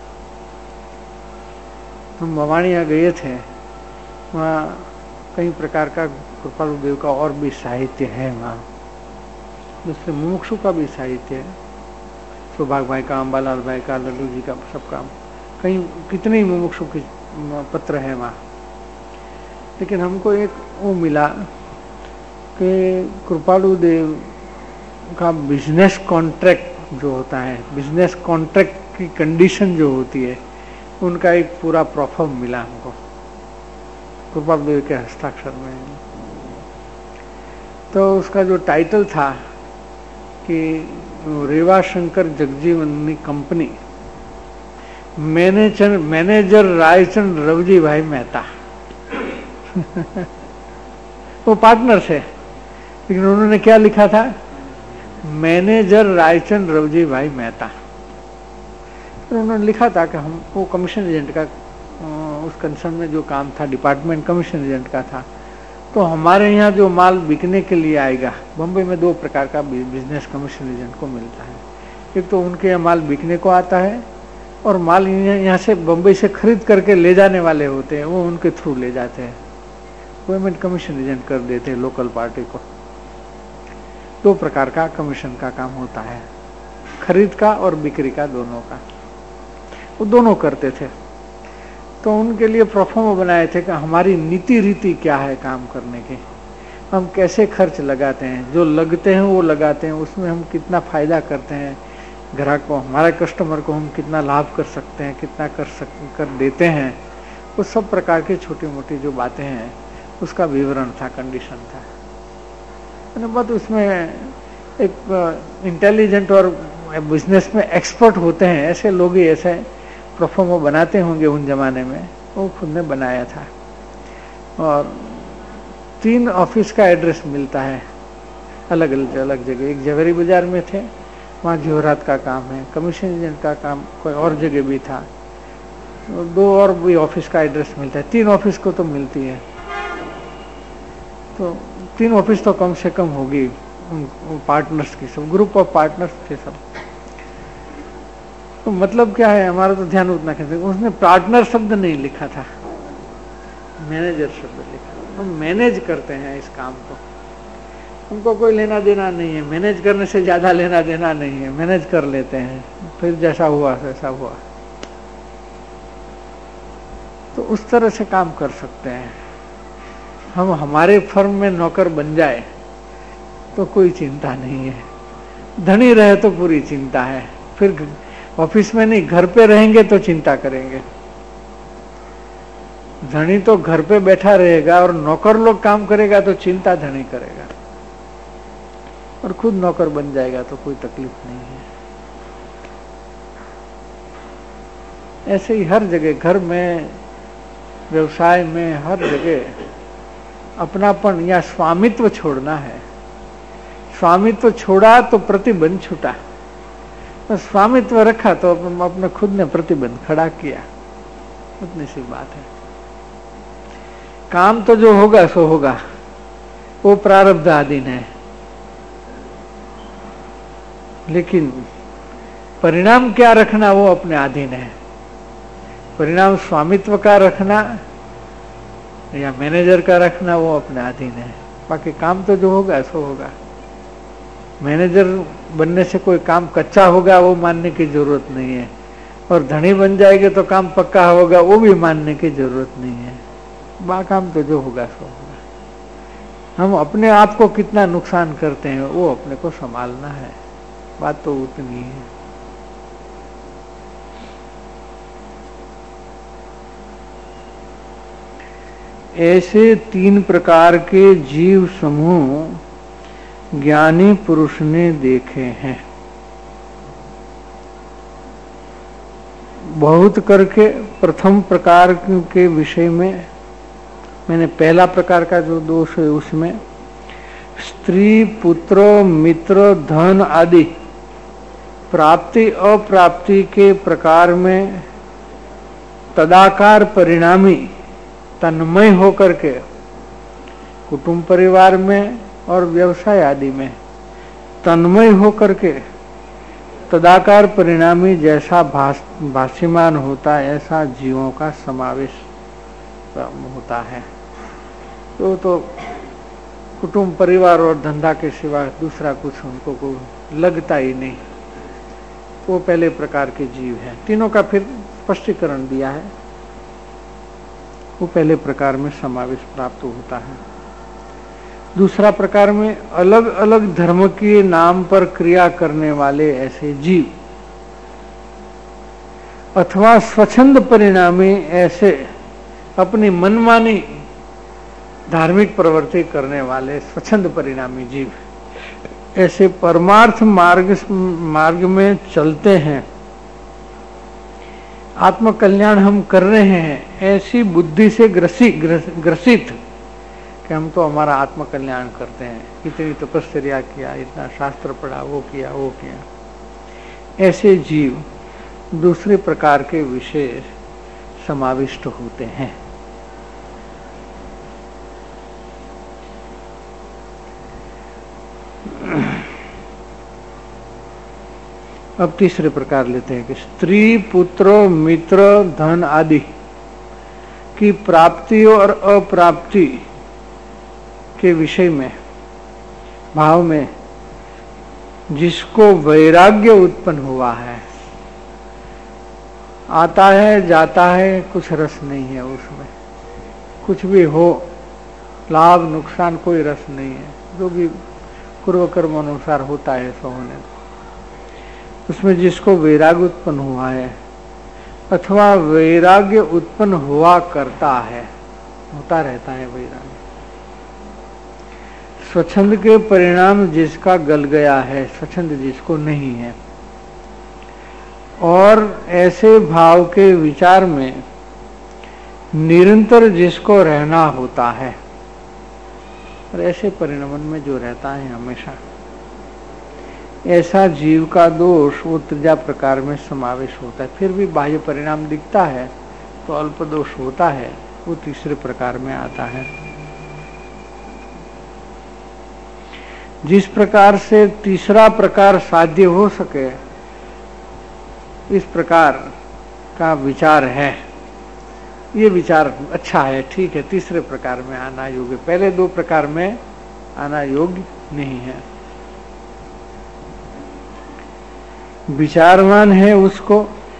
S2: हम भवानिया गए थे, वहाँ कई प्रकार का कृपालु देव का और भी साहित्य है वहाँ, जिससे मुमुक्षु का भी साहित्य है, सौभाग भाई का, अम्बालाल भाई का, लल्लू जी का, सबका, कई कितने ही मुमुक्षु के पत्र है वहाँ। लेकिन हमको एक वो मिला कि कृपालु देव का बिजनेस कॉन्ट्रैक्ट जो होता है, बिजनेस कॉन्ट्रैक्ट की कंडीशन जो होती है, उनका एक पूरा प्रोफार्म मिला हमको कृपालु देव के हस्ताक्षर में। तो उसका जो टाइटल था कि Reva Shankar Jagjivani company, manager manager Raichand Ravji Bhai Mehta वो पार्टनर थे, लेकिन उन्होंने क्या लिखा था? मैनेजर रायचंद रवजी भाई मेहता। तो उन्होंने लिखा था कि हम वो कमीशन एजेंट का, उस कंसर्न में जो काम था, डिपार्टमेंट कमीशन एजेंट का था, तो हमारे यहाँ जो माल बिकने के लिए आएगा, बम्बई में दो प्रकार का बिजनेस कमीशन एजेंट को मिलता है। एक तो उनके यहाँ माल बिकने को आता है और माल यहाँ से बम्बई से खरीद करके ले जाने वाले होते हैं, वो उनके थ्रू ले जाते हैं, पेमेंट कमीशन एजेंट कर देते हैं लोकल पार्टी को। दो प्रकार का कमीशन का काम होता है, खरीद का और बिक्री का, दोनों का वो दोनों करते थे। तो उनके लिए प्रोफार्मा बनाए थे कि हमारी नीति रीति क्या है काम करने की, हम कैसे खर्च लगाते हैं, जो लगते हैं वो लगाते हैं, उसमें हम कितना फायदा करते हैं, ग्राहक को, हमारे कस्टमर को हम कितना लाभ कर सकते हैं, कितना कर सक कर देते हैं, वो सब प्रकार की छोटी मोटी जो बातें हैं उसका विवरण था, कंडीशन था। बट उसमें एक इंटेलिजेंट और बिजनेस में एक्सपर्ट होते हैं ऐसे लोग ही ऐसे प्रोफार्मा बनाते होंगे उन जमाने में, वो खुद ने बनाया था। और तीन ऑफिस का एड्रेस मिलता है अलग अलग अलग जगह, एक जवेरी बाजार में थे, वहाँ जोहरात का काम है, कमीशन एजेंट का काम कोई और जगह भी था, दो और भी ऑफिस का एड्रेस मिलता है, तीन ऑफिस को तो मिलती है। तो तीन ऑफिस तो कम से कम होगी पार्टनर्स की, सब ग्रुप ऑफ पार्टनर्स थे सब। तो मतलब क्या है, हमारा तो ध्यान उतना कहते, उसने पार्टनर शब्द नहीं लिखा था, मैनेजर शब्द लिखा। हम मैनेज करते हैं इस काम को, हमको कोई लेना देना नहीं है, मैनेज करने से ज्यादा लेना देना नहीं है, मैनेज कर लेते हैं, फिर जैसा हुआ वैसा हुआ। तो उस तरह से काम कर सकते हैं हम। हमारे फर्म में नौकर बन जाए तो कोई चिंता नहीं है, धनी रहे तो पूरी चिंता है, फिर ऑफिस में नहीं घर पे रहेंगे तो चिंता करेंगे। धनी तो घर पे बैठा रहेगा और नौकर लोग काम करेगा तो चिंता धनी करेगा, और खुद नौकर बन जाएगा तो कोई तकलीफ नहीं है। ऐसे ही हर जगह, घर में, व्यवसाय में, हर जगह अपनापन या स्वामित्व छोड़ना है। स्वामित्व छोड़ा तो प्रतिबंध छूटा, तो स्वामित्व रखा तो अपने खुद ने प्रतिबंध खड़ा किया, उतनी सी बात है। काम तो जो होगा सो होगा, वो प्रारब्ध अधीन है, लेकिन परिणाम क्या रखना वो अपने अधीन है। परिणाम स्वामित्व का रखना या मैनेजर का रखना वो अपने अधीन है, बाकी काम तो जो होगा सो होगा। मैनेजर बनने से कोई काम कच्चा होगा वो मानने की जरूरत नहीं है, और धनी बन जाएंगे तो काम पक्का होगा वो भी मानने की जरूरत नहीं है। बा काम तो जो होगा सो होगा। हम अपने आप को कितना नुकसान करते हैं वो अपने को संभालना है, बात तो उतनी है। ऐसे तीन प्रकार के जीव समूह ज्ञानी पुरुष ने देखे हैं। बहुत करके प्रथम प्रकार के विषय में मैंने पहला प्रकार का जो दोष है उसमें स्त्री, पुत्र, मित्र, धन आदि प्राप्ति अप्राप्ति के प्रकार में तदाकार परिणामी तन्मय होकर के कुटुंब परिवार में और व्यवसाय आदि में तन्मय होकर के तदाकार परिणामी जैसा भास, भाष्यमान होता है ऐसा जीवों का समावेश होता है। तो तो कुटुंब परिवार और धंधा के सिवा दूसरा कुछ उनको को लगता ही नहीं, वो पहले प्रकार के जीव हैं। तीनों का फिर स्पष्टीकरण दिया है, वो पहले प्रकार में समावेश प्राप्त होता है। दूसरा प्रकार में अलग अलग धर्म के नाम पर क्रिया करने वाले ऐसे जीव, अथवा स्वच्छंद परिणामी ऐसे अपनी मनमानी धार्मिक प्रवृत्ति करने वाले स्वच्छंद परिणामी जीव, ऐसे परमार्थ मार्ग मार्ग में चलते हैं, आत्म कल्याण हम कर रहे हैं, ऐसी बुद्धि से ग्रसी ग्रसित कि हम तो हमारा आत्म कल्याण करते हैं, इतनी तपस्या किया, इतना शास्त्र पढ़ा, वो किया वो किया, ऐसे जीव दूसरे प्रकार के विशेष समाविष्ट होते हैं। अब तीसरे प्रकार लेते हैं कि स्त्री, पुत्र, मित्र, धन आदि की प्राप्ति और अप्राप्ति के विषय में, भाव में जिसको वैराग्य उत्पन्न हुआ है, आता है जाता है, कुछ रस नहीं है उसमें, कुछ भी हो लाभ नुकसान कोई रस नहीं है, जो भी पूर्व कर्म अनुसार होता है सो होने दो। उसमें जिसको वैराग्य उत्पन्न हुआ है अथवा वैराग्य उत्पन्न हुआ करता है, होता रहता है वैराग्य, स्वच्छंद के परिणाम जिसका गल गया है, स्वच्छंद जिसको नहीं है, और ऐसे भाव के विचार में निरंतर जिसको रहना होता है, और ऐसे परिणाम में जो रहता है हमेशा, ऐसा जीव का दोष वो त्रिजा प्रकार में समावेश होता है। फिर भी बाह्य परिणाम दिखता है तो अल्प दोष होता है, वो तीसरे प्रकार में आता है। जिस प्रकार से तीसरा प्रकार साध्य हो सके, इस प्रकार का विचार है। ये विचार अच्छा है, ठीक है, तीसरे प्रकार में आना योग्य, पहले दो प्रकार में आना योग्य नहीं है। विचारवान है उसको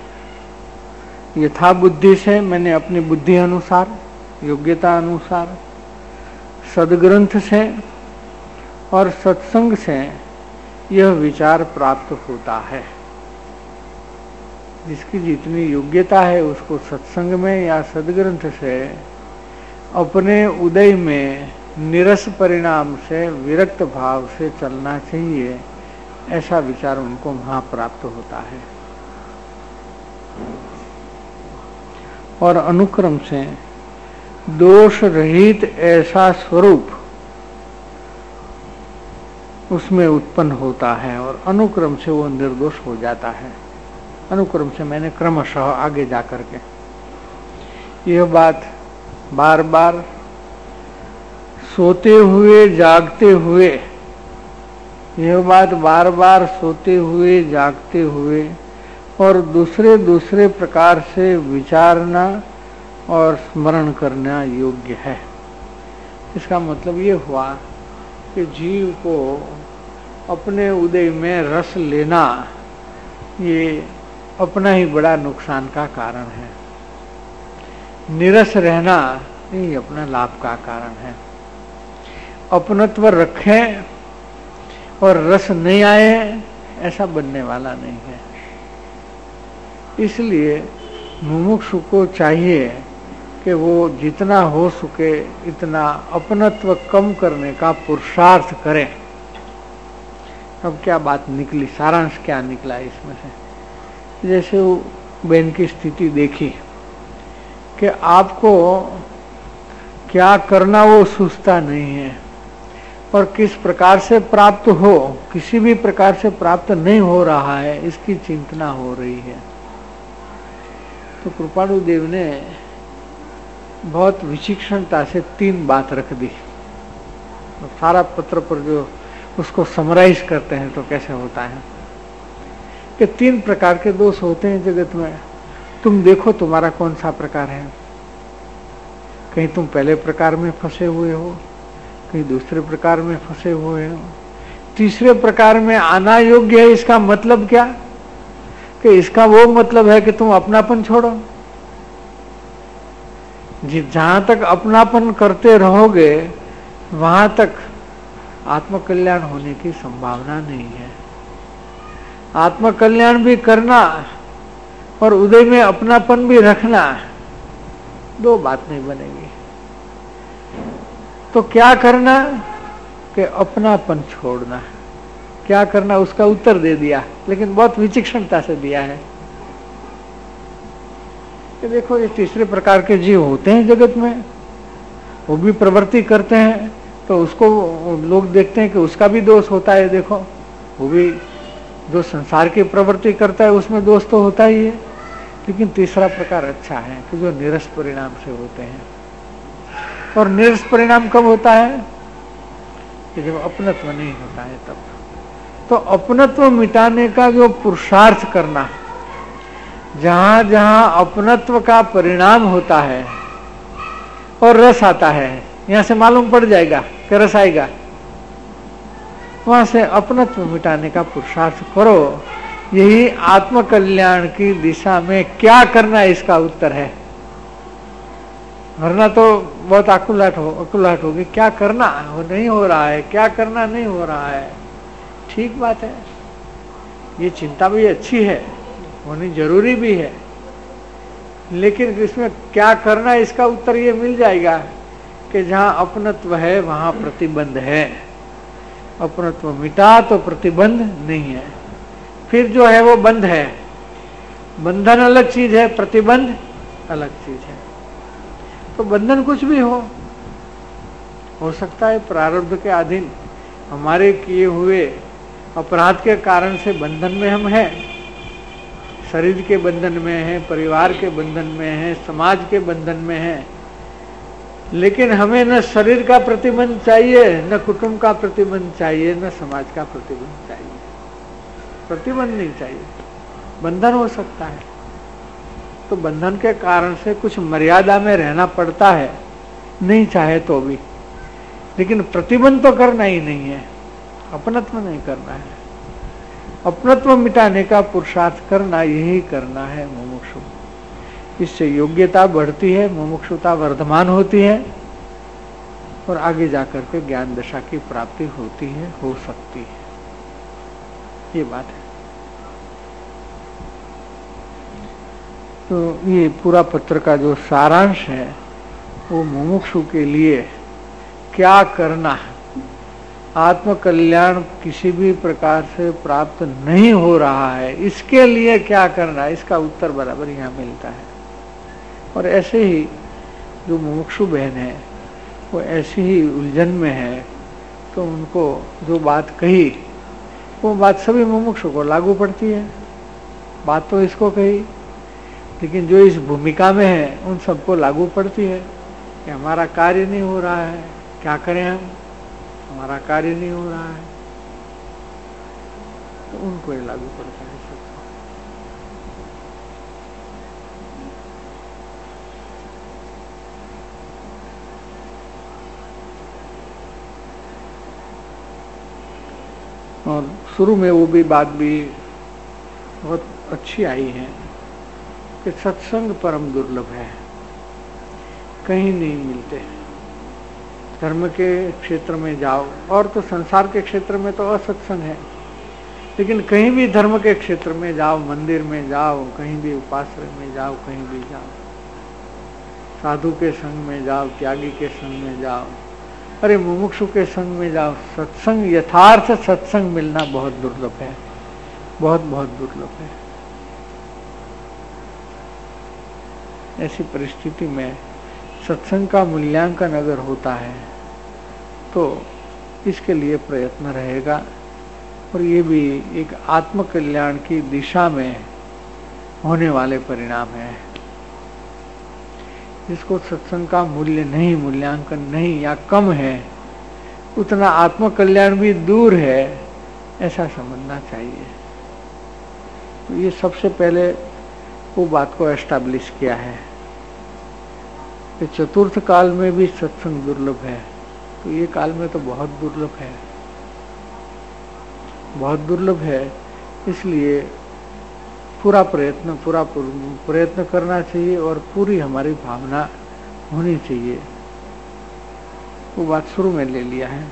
S2: यथा बुद्धि से, मैंने अपनी बुद्धि अनुसार, योग्यता अनुसार, सदग्रंथ से और सत्संग से यह विचार प्राप्त होता है। जिसकी जितनी योग्यता है उसको सत्संग में या सदग्रंथ से अपने उदय में निरस परिणाम से विरक्त भाव से चलना चाहिए, ऐसा विचार उनको वहां प्राप्त होता है। और अनुक्रम से दोष रहित ऐसा स्वरूप उसमें उत्पन्न होता है और अनुक्रम से वो निर्दोष हो जाता है। अनुक्रम से मैंने क्रमशः आगे जाकर के यह बात बार बार सोते हुए जागते हुए, यह बात बार बार सोते हुए जागते हुए और दूसरे दूसरे प्रकार से विचारना और स्मरण करना योग्य है। इसका मतलब ये हुआ कि जीव को अपने उदय में रस लेना ये अपना ही बड़ा नुकसान का कारण है, निरस रहना ये अपना लाभ का कारण है। अपनत्व रखें और रस नहीं आए ऐसा बनने वाला नहीं है। इसलिए मुमुक्षु को चाहिए कि वो जितना हो सके इतना अपनत्व कम करने का पुरुषार्थ करें। अब क्या बात निकली, सारांश क्या निकला इसमें से? जैसे वो बहन की स्थिति देखी कि आपको क्या करना वो सोचता नहीं है और किस प्रकार से प्राप्त हो, किसी भी प्रकार से प्राप्त नहीं हो रहा है, इसकी चिंतना हो रही है। तो कृपाणु देव ने बहुत विचक्षणता से तीन बात रख दी। तो सारा पत्र पर जो उसको समराइज करते हैं तो कैसे होता है कि तीन प्रकार के दोष होते हैं जगत में। तुम देखो तुम्हारा कौन सा प्रकार है। कहीं तुम पहले प्रकार में फंसे हुए हो, कहीं दूसरे प्रकार में फंसे हुए हो, तीसरे प्रकार में आना योग्य है। इसका मतलब क्या कि इसका वो मतलब है कि तुम अपनापन छोड़ो। जहां तक अपनापन करते रहोगे वहां तक आत्मकल्याण होने की संभावना नहीं है। आत्मकल्याण भी करना और उदय में अपनापन भी रखना, दो बात नहीं बनेगी। तो क्या करना कि अपनापन छोड़ना। क्या करना उसका उत्तर दे दिया, लेकिन बहुत विचक्षणता से दिया है कि देखो ये तीसरे प्रकार के जीव होते हैं जगत में, वो भी प्रवृत्ति करते हैं तो उसको लोग देखते हैं कि उसका भी दोष होता है। देखो वो भी जो संसार की प्रवृत्ति करता है उसमें दोष तो होता ही है, लेकिन तीसरा प्रकार अच्छा है कि जो निरस परिणाम से होते हैं। और निरस परिणाम कब होता है कि जब अपनत्व नहीं होता है तब। तो अपनत्व मिटाने का जो पुरुषार्थ करना, जहां जहां अपनत्व का परिणाम होता है और रस आता है, यहां से मालूम पड़ जाएगा कि रस आएगा, वहां से अपनत्व मिटाने का पुरुषार्थ करो। यही आत्म कल्याण की दिशा में क्या करना इसका उत्तर है। वरना तो बहुत आकुलाहट हो अकुलाहट होगी, क्या करना वो नहीं हो रहा है, क्या करना नहीं हो रहा है। ठीक बात है, ये चिंता भी अच्छी है, होनी जरूरी भी है, लेकिन इसमें क्या करना इसका उत्तर ये मिल जाएगा कि जहां अपनत्व है वहां प्रतिबंध है। अपनत्व मिटा तो प्रतिबंध नहीं है, फिर जो है वो बंध है। बंधन अलग चीज है, प्रतिबंध अलग चीज है। तो बंधन कुछ भी हो हो सकता है प्रारब्ध के अधीन हमारे किए हुए अपराध के कारण से बंधन में हम हैं, शरीर के बंधन में हैं, परिवार के बंधन में हैं, समाज के बंधन में हैं, लेकिन हमें न शरीर का प्रतिबंध चाहिए, न कुटुंब का प्रतिबंध चाहिए, न समाज का प्रतिबंध चाहिए। प्रतिबंध नहीं चाहिए, बंधन हो सकता है। तो बंधन के कारण से कुछ मर्यादा में रहना पड़ता है, नहीं चाहे तो भी, लेकिन प्रतिबंध तो करना ही नहीं है, अपनत्व नहीं करना है। अपनत्व मिटाने का पुरुषार्थ करना, यही करना है मुमुक्षु। इससे योग्यता बढ़ती है, मुमुक्षुता वर्धमान होती है और आगे जाकर के ज्ञान दशा की प्राप्ति होती है, हो सकती है। ये बात है। तो ये पूरा पत्र का जो सारांश है वो मुमुक्षु के लिए क्या करना है। आत्म कल्याण किसी भी प्रकार से प्राप्त नहीं हो रहा है, इसके लिए क्या करना है, इसका उत्तर बराबर यहाँ मिलता है। और ऐसे ही जो मुमुक्षु बहन है वो ऐसी ही उलझन में है, तो उनको जो बात कही वो बात सभी मुमुक्षु को लागू पड़ती है। बात तो इसको कही, लेकिन जो इस भूमिका में है उन सबको लागू पड़ती है कि हमारा कार्य नहीं हो रहा है, क्या करें हम, हमारा कार्य नहीं हो रहा है, तो उनको ये लागू पड़ता है सबको। और शुरू में वो भी बात भी बहुत अच्छी आई है कि सत्संग परम दुर्लभ है, कहीं नहीं मिलते। धर्म के क्षेत्र में जाओ, और तो संसार के क्षेत्र में तो असत्संग है, लेकिन कहीं भी धर्म के क्षेत्र में जाओ, मंदिर में जाओ, कहीं भी उपाश्रय में जाओ, कहीं भी जाओ, साधु के संग में जाओ, त्यागी के संग में जाओ, अरे मुमुक्षु के संग में जाओ, सत्संग, यथार्थ सत्संग मिलना बहुत दुर्लभ है, बहुत बहुत दुर्लभ है। ऐसी परिस्थिति में सत्संग का मूल्यांकन अगर होता है तो इसके लिए प्रयत्न रहेगा, और ये भी एक आत्म कल्याण की दिशा में होने वाले परिणाम है। जिसको सत्संग का मूल्य नहीं, मूल्यांकन नहीं या कम है, उतना आत्म कल्याण भी दूर है, ऐसा समझना चाहिए। तो ये सबसे पहले वो बात को एस्टैब्लिश किया है कि चतुर्थ काल में भी सत्संग दुर्लभ है, तो ये काल में तो बहुत दुर्लभ है, बहुत दुर्लभ है। इसलिए पूरा प्रयत्न पूरा प्रयत्न करना चाहिए और पूरी हमारी भावना होनी चाहिए। वो बात शुरू में ले लिया है।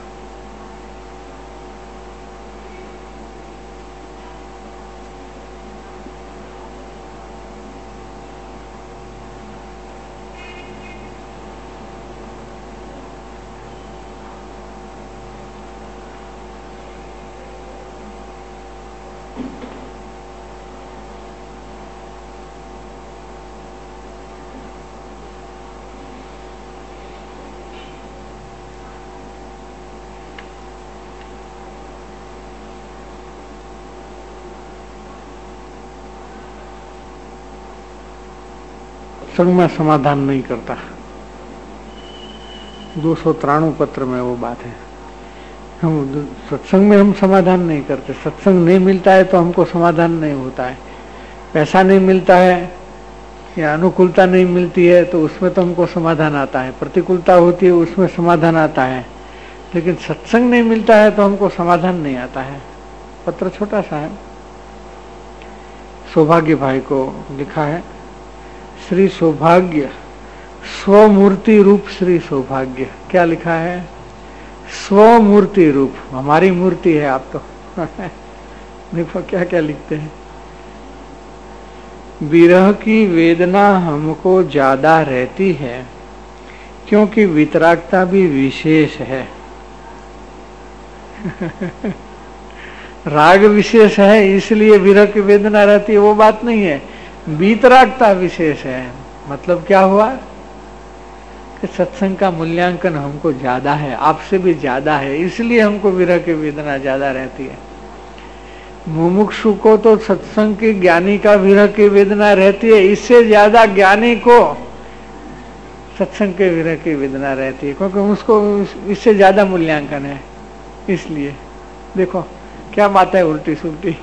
S2: संग में समाधान नहीं करता। दो सौ त्राणु पत्र में वो बात है। हम सत्संग में हम समाधान नहीं करते। सत्संग नहीं मिलता है तो हमको समाधान नहीं होता है। पैसा नहीं मिलता है या अनुकूलता नहीं मिलती है तो उसमें तो हमको समाधान आता है। प्रतिकूलता होती है उसमें समाधान आता है, लेकिन सत्संग नहीं मिलता है तो हमको समाधान नहीं आता है। पत्र छोटा सा है, सौभाग्य भाई को लिखा है। श्री सौभाग्य स्वमूर्ति रूप श्री सौभाग्य। क्या लिखा है? स्वमूर्ति रूप। हमारी मूर्ति है आप तो देखो क्या क्या लिखते हैं। विरह की वेदना हमको ज्यादा रहती है क्योंकि वितरागता भी विशेष है राग विशेष है इसलिए विरह की वेदना रहती है, वो बात नहीं है। वितरागता विशेष है मतलब क्या हुआ कि सत्संग का मूल्यांकन हमको ज्यादा है, आपसे भी ज्यादा है, इसलिए हमको विरह की वेदना ज्यादा रहती है। मुमुक्षु को तो सत्संग के ज्ञानी का विरह की वेदना रहती है, इससे ज्यादा ज्ञानी को सत्संग के विरह की वेदना रहती है क्योंकि उसको इससे ज्यादा मूल्यांकन है। इसलिए देखो क्या बात है उल्टी सुल्टी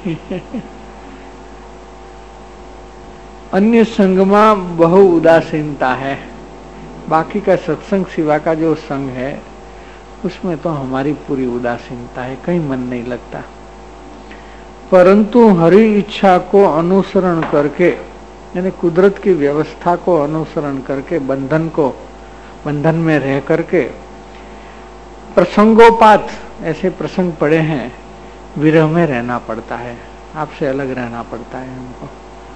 S2: अन्य संग में बहु उदासीनता है। बाकी का सत्संग सिवा का जो संग है उसमें तो हमारी पूरी उदासीनता है, कहीं मन नहीं लगता। परंतु हरि इच्छा को अनुसरण करके यानी कुदरत की व्यवस्था को अनुसरण करके बंधन को बंधन में रह करके प्रसंगोपात ऐसे प्रसंग पड़े हैं, विरह में रहना पड़ता है, आपसे अलग रहना पड़ता है हमको।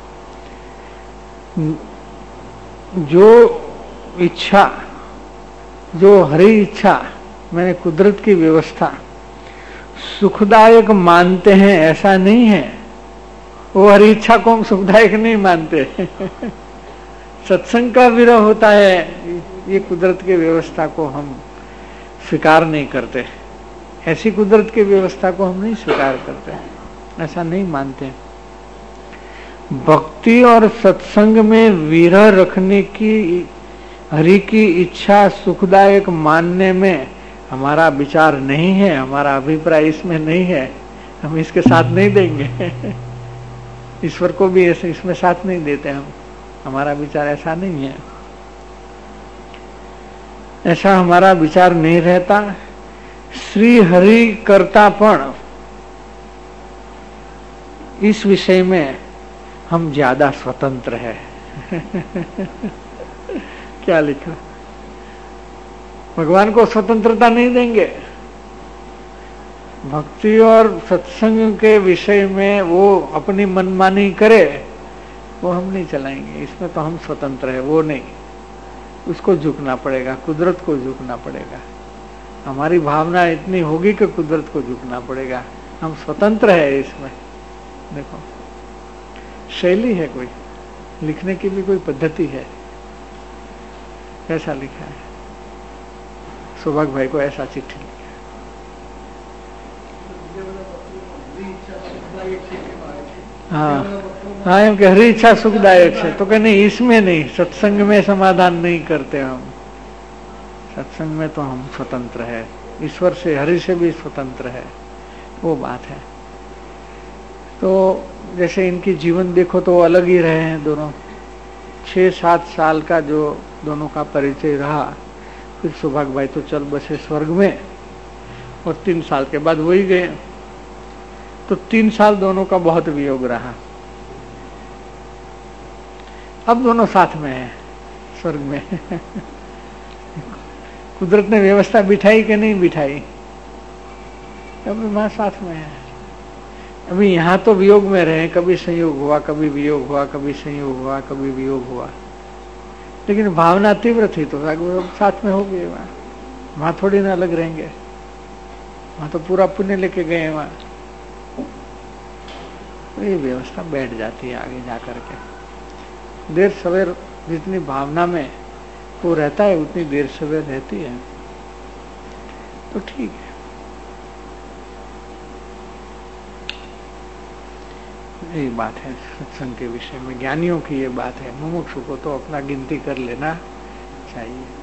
S2: जो इच्छा जो हरि इच्छा मैंने कुदरत की व्यवस्था सुखदायक मानते हैं ऐसा नहीं है, वो हरि इच्छा को हम सुखदायक नहीं मानते सत्संग का विरह होता है, ये कुदरत की व्यवस्था को हम स्वीकार नहीं करते। ऐसी कुदरत की व्यवस्था को हम नहीं स्वीकार करते, ऐसा नहीं मानते। भक्ति और सत्संग में विरह रखने की हरि की इच्छा सुखदायक मानने में हमारा विचार नहीं है, हमारा अभिप्राय इसमें नहीं है, हम इसके साथ नहीं देंगे ईश्वर को भी ऐसे इसमें साथ नहीं देते हम, हमारा विचार ऐसा नहीं है, ऐसा हमारा विचार नहीं रहता। श्री हरि कर्तापण इस विषय में हम ज्यादा स्वतंत्र है क्या लिखा? भगवान को स्वतंत्रता नहीं देंगे। भक्ति और सत्संग के विषय में वो अपनी मनमानी करे वो हम नहीं चलाएंगे, इसमें तो हम स्वतंत्र है, वो नहीं। उसको झुकना पड़ेगा, कुदरत को झुकना पड़ेगा। हमारी भावना इतनी होगी कि कुदरत को झुकना पड़ेगा, हम स्वतंत्र है इसमें। देखो शैली है, कोई लिखने की भी कोई पद्धति है। ऐसा लिखा है, सौभाग्य भाई को ऐसा चिट्ठी लिखा। हाँ हाँ एम के हरि इच्छा सुखदायक है तो कहने इसमें नहीं, सत्संग में समाधान नहीं करते हम। सत्संग में तो हम स्वतंत्र है, ईश्वर से हरि से भी स्वतंत्र है, वो बात है। तो जैसे इनकी जीवन देखो तो अलग ही रहे हैं दोनों। छह सात साल का जो दोनों का परिचय रहा, फिर सौभाग्य भाई तो चल बसे स्वर्ग में और तीन साल के बाद वही गए। तो तीन साल दोनों का बहुत वियोग रहा। अब दोनों साथ में हैं स्वर्ग में कुदरत ने व्यवस्था बिठाई कि नहीं बिठाई, अभी वहां साथ में है। अभी यहाँ तो वियोग में रहे, कभी संयोग हुआ, कभी वियोग हुआ, कभी संयोग हुआ, कभी वियोग हुआ, लेकिन भावना तीव्र थी तो साथ में हो गए। वहां वहां थोड़ी ना अलग रहेंगे, वहां तो पूरा पुण्य लेके गए वहां। तो ये व्यवस्था बैठ जाती है आगे जाकर के। देर सवेर जितनी भावना में वो रहता है उतनी देर सवेर रहती है, तो ठीक है। यही बात है सत्संग के विषय में, ज्ञानियों की ये बात है। मुमुक्षु को तो अपना गिनती कर लेना चाहिए।